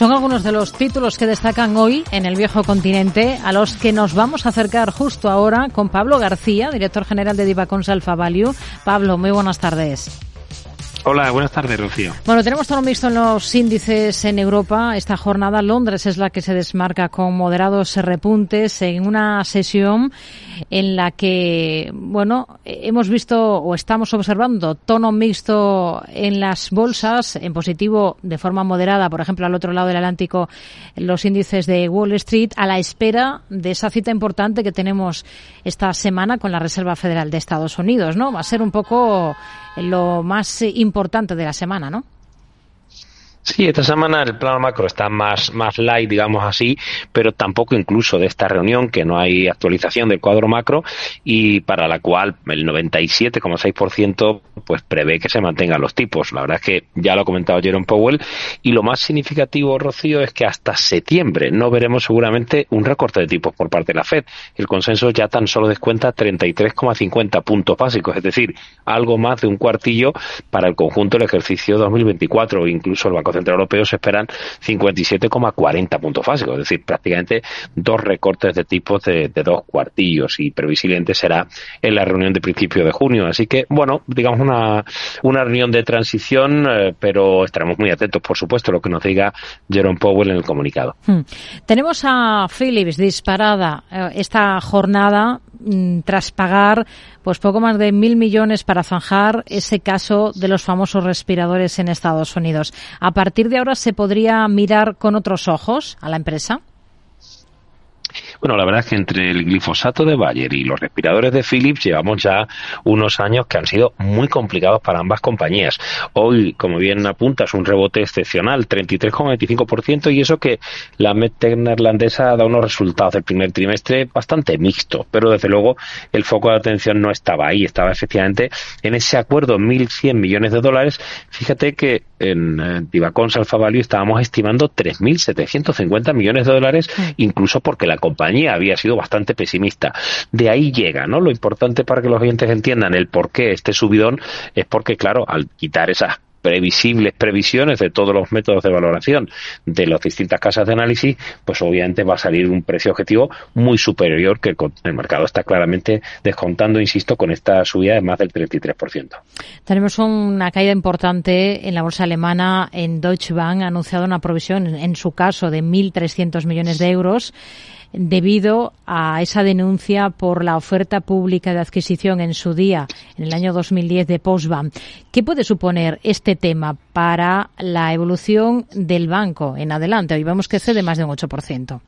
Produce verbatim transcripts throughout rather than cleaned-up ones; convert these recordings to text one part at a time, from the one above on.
Son algunos de los títulos que destacan hoy en el viejo continente, a los que nos vamos a acercar justo ahora con Pablo García, director general de Divacons Alpha Value. Pablo, muy buenas tardes. Hola, buenas tardes, Rocío. Bueno, tenemos tono mixto en los índices en Europa. Esta jornada Londres es la que se desmarca con moderados repuntes en una sesión en la que, bueno, hemos visto o estamos observando tono mixto en las bolsas, en positivo de forma moderada, por ejemplo, al otro lado del Atlántico, los índices de Wall Street, a la espera de esa cita importante que tenemos esta semana con la Reserva Federal de Estados Unidos, ¿no? Va a ser un poco lo más importante de la semana, ¿no? Sí, esta semana el plano macro está más, más light, digamos así, pero tampoco incluso de esta reunión, que no hay actualización del cuadro macro y para la cual el noventa y siete coma seis por ciento pues prevé que se mantengan los tipos. La verdad es que ya lo ha comentado Jerome Powell y lo más significativo, Rocío, es que hasta septiembre no veremos seguramente un recorte de tipos por parte de la Fed. El consenso ya tan solo descuenta treinta y tres coma cincuenta puntos básicos, es decir, algo más de un cuartillo para el conjunto del ejercicio dos mil veinticuatro. Incluso el Banco Central Europeo se esperan cincuenta y siete coma cuarenta puntos básicos, es decir, prácticamente dos recortes de tipos de, de dos cuartillos, y previsiblemente será en la reunión de principio de junio. Así que, bueno, digamos una, una reunión de transición, eh, pero estaremos muy atentos, por supuesto, a lo que nos diga Jerome Powell en el comunicado. Hmm. Tenemos a Philips disparada eh, esta jornada mm, tras pagar pues poco más de mil millones para zanjar ese caso de los famosos respiradores en Estados Unidos. ¿A partir de ahora se podría mirar con otros ojos a la empresa? Bueno, la verdad es que entre el glifosato de Bayer y los respiradores de Philips llevamos ya unos años que han sido muy complicados para ambas compañías. Hoy, como bien apuntas, un rebote excepcional, treinta y tres coma veinticinco por ciento, y eso que la medtech neerlandesa da unos resultados del primer trimestre bastante mixtos, pero desde luego el foco de atención no estaba ahí, estaba efectivamente en ese acuerdo, mil cien millones de dólares. Fíjate que en eh, Divacons Alpha Value estábamos estimando tres mil setecientos cincuenta millones de dólares, incluso porque la compañía había sido bastante pesimista. De ahí llega, ¿no? Lo importante para que los oyentes entiendan el por qué este subidón es porque, claro, al quitar esas previsibles previsiones de todos los métodos de valoración de las distintas casas de análisis, pues obviamente va a salir un precio objetivo muy superior que el mercado está claramente descontando, insisto, con esta subida de más del treinta y tres por ciento. Tenemos una caída importante en la bolsa alemana. En Deutsche Bank ha anunciado una provisión, en su caso, de mil trescientos millones de euros, debido a esa denuncia por la oferta pública de adquisición en su día, en el año dos mil diez, de Postbank. ¿Qué puede suponer este tema para la evolución del banco en adelante? Hoy vemos que cede más de un ocho por ciento.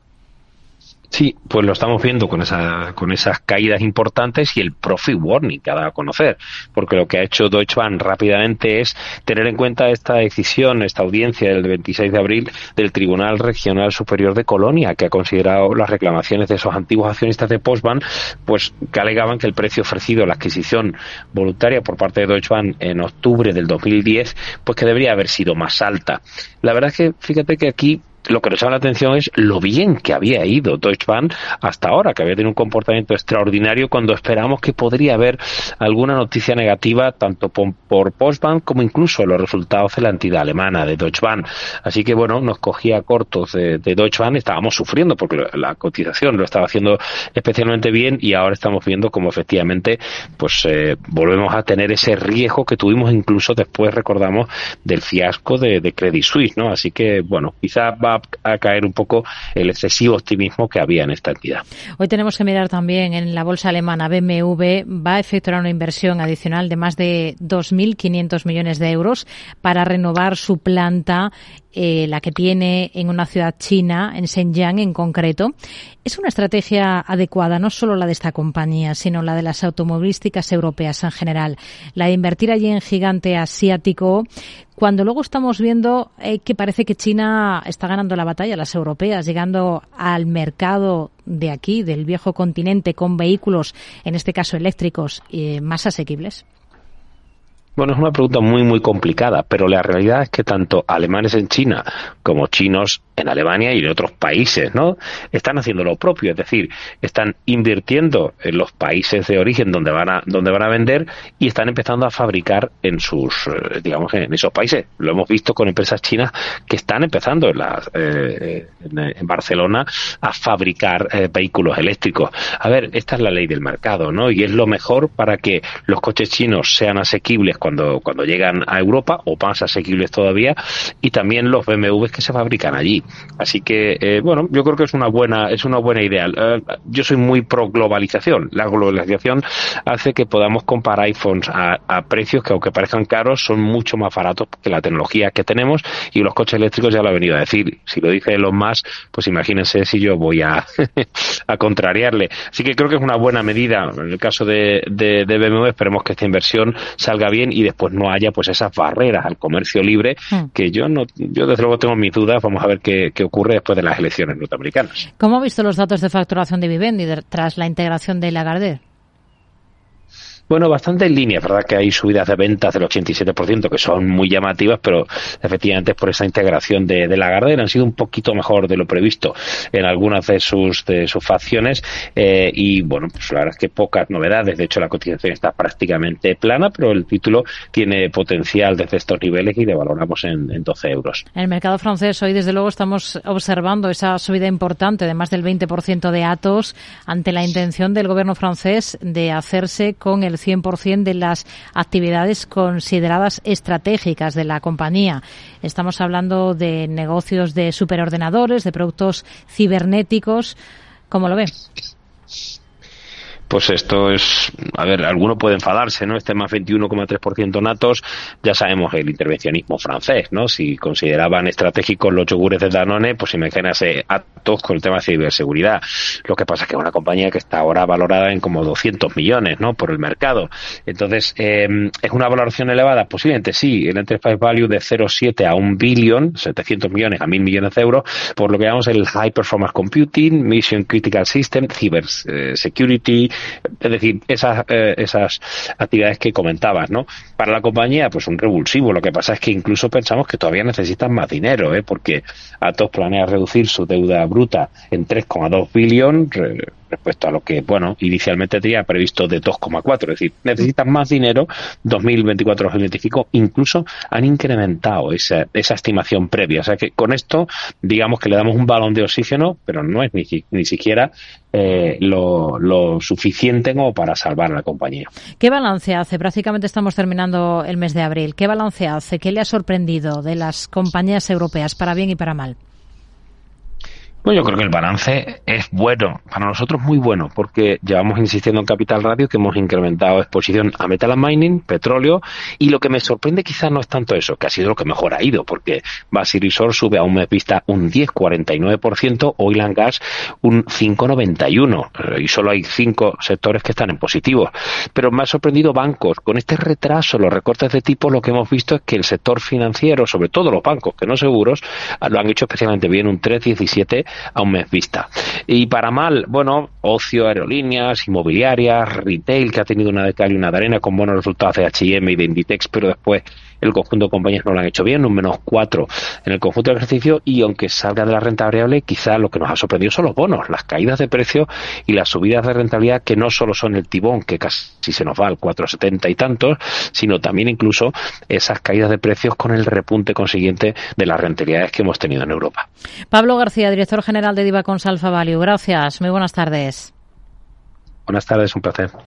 Sí, pues lo estamos viendo con esa, con esas caídas importantes y el profit warning que ha dado a conocer, porque lo que ha hecho Deutsche Bank rápidamente es tener en cuenta esta decisión, esta audiencia del veintiséis de abril del Tribunal Regional Superior de Colonia, que ha considerado las reclamaciones de esos antiguos accionistas de Postbank, pues que alegaban que el precio ofrecido a la adquisición voluntaria por parte de Deutsche Bank en octubre del dos mil diez, pues que debería haber sido más alta. La verdad es que fíjate que aquí lo que nos llama la atención es lo bien que había ido Deutsche Bank hasta ahora, que había tenido un comportamiento extraordinario cuando esperamos que podría haber alguna noticia negativa tanto por, por Postbank como incluso los resultados de la entidad alemana de Deutsche Bank. Así que bueno, nos cogía cortos de, de Deutsche Bank, estábamos sufriendo porque la cotización lo estaba haciendo especialmente bien y ahora estamos viendo como efectivamente pues eh, volvemos a tener ese riesgo que tuvimos incluso después, recordamos, del fiasco de, de Credit Suisse, ¿no? Así que bueno, quizá va a caer un poco el excesivo optimismo que había en esta entidad. Hoy tenemos que mirar también en la bolsa alemana. B M W va a efectuar una inversión adicional de más de dos mil quinientos millones de euros para renovar su planta, eh, la que tiene en una ciudad china, en Shenyang en concreto. Es una estrategia adecuada, no solo la de esta compañía, sino la de las automovilísticas europeas en general. La de invertir allí en gigante asiático, cuando luego estamos viendo eh, que parece que China está ganando la batalla a las europeas, llegando al mercado de aquí, del viejo continente, con vehículos, en este caso eléctricos, eh, más asequibles. Bueno, es una pregunta muy, muy complicada, pero la realidad es que tanto alemanes en China como chinos en Alemania y en otros países, ¿no? Están haciendo lo propio, es decir, están invirtiendo en los países de origen donde van a donde van a vender y están empezando a fabricar en sus, digamos, en esos países. Lo hemos visto con empresas chinas que están empezando en, la, eh, en, en Barcelona a fabricar eh, vehículos eléctricos. A ver, esta es la ley del mercado, ¿no? Y es lo mejor para que los coches chinos sean asequibles cuando cuando llegan a Europa, o más asequibles todavía, y también los B M Ws que se fabrican allí. Así que, eh, bueno, yo creo que es una buena es una buena idea. Uh, yo soy muy pro globalización. La globalización hace que podamos comprar iPhones a, a precios que, aunque parezcan caros, son mucho más baratos que la tecnología que tenemos, y los coches eléctricos ya lo he venido a decir. Si lo dice Elon Musk, pues imagínense si yo voy a, a contrariarle. Así que creo que es una buena medida. En el caso de, de, de B M W, esperemos que esta inversión salga bien y después no haya pues esas barreras al comercio libre, mm. que yo no yo desde luego tengo mis dudas. Vamos a ver qué ¿Qué ocurre después de las elecciones norteamericanas. ¿Cómo ha visto los datos de facturación de Vivendi tras la integración de Lagardère? Bueno, bastante en línea, es verdad que hay subidas de ventas del ochenta y siete por ciento que son muy llamativas, pero efectivamente es por esa integración de, de Lagardère. Han sido un poquito mejor de lo previsto en algunas de sus de sus facciones, eh, y bueno, pues la verdad es que pocas novedades. De hecho, la cotización está prácticamente plana, pero el título tiene potencial desde estos niveles y le valoramos en, en doce euros. En el mercado francés hoy, desde luego, estamos observando esa subida importante de más del veinte por ciento de Atos ante la intención del gobierno francés de hacerse con el cien por ciento de las actividades consideradas estratégicas de la compañía. Estamos hablando de negocios de superordenadores, de productos cibernéticos. ¿Cómo lo ve? Pues esto es, a ver, alguno puede enfadarse, ¿no? Este más veintiuno coma tres por ciento Atos, ya sabemos el intervencionismo francés, ¿no? Si consideraban estratégicos los yogures de Danone, pues imagínense Atos con el tema de ciberseguridad. Lo que pasa es que es una compañía que está ahora valorada en como doscientos millones, ¿no? Por el mercado. Entonces, eh, ¿es una valoración elevada? Posiblemente sí. El enterprise value de cero coma siete a un billón, setecientos millones a mil millones de euros, por lo que llamamos el High Performance Computing, Mission Critical System, Cyber eh, Security. Es decir, esas eh, esas actividades que comentabas, ¿no? Para la compañía, pues un revulsivo. Lo que pasa es que incluso pensamos que todavía necesitan más dinero, ¿eh? Porque Atos planea reducir su deuda bruta en tres coma dos billones re, respecto a lo que, bueno, inicialmente tenía previsto de dos coma cuatro. Es decir, necesitan más dinero. dos mil veinticuatro dos mil veinticinco incluso han incrementado esa, esa estimación previa. O sea que con esto, digamos que le damos un balón de oxígeno, pero no es ni, ni siquiera eh, lo, lo suficiente como para salvar a la compañía. ¿Qué balance hace? Prácticamente estamos terminando el mes de abril. ¿Qué balance hace? ¿Qué le ha sorprendido de las compañías europeas, para bien y para mal? Bueno, yo creo que el balance es bueno, para nosotros muy bueno, porque llevamos insistiendo en Capital Radio que hemos incrementado exposición a metal and mining, petróleo, y lo que me sorprende quizás no es tanto eso, que ha sido lo que mejor ha ido, porque Basil Resource sube a un mes vista un diez coma cuarenta y nueve por ciento, Oil and Gas un cinco coma noventa y uno por ciento, y solo hay cinco sectores que están en positivo. Pero me ha sorprendido bancos. Con este retraso, los recortes de tipo, lo que hemos visto es que el sector financiero, sobre todo los bancos que no seguros, lo han hecho especialmente bien, un tres coma diecisiete a un mes vista. Y para mal, bueno, ocio, aerolíneas, inmobiliarias, retail, que ha tenido una de cal y una de arena con buenos resultados de H y M y de Inditex, pero después el conjunto de compañías no lo han hecho bien, un menos cuatro en el conjunto del ejercicio, y aunque salga de la renta variable, quizá lo que nos ha sorprendido son los bonos, las caídas de precio y las subidas de rentabilidad, que no solo son el tibón, que casi se nos va al cuatro coma setenta y tantos, sino también incluso esas caídas de precios con el repunte consiguiente de las rentabilidades que hemos tenido en Europa. Pablo García, director general de Divacons Alpha Value. Gracias, muy buenas tardes. Buenas tardes, un placer.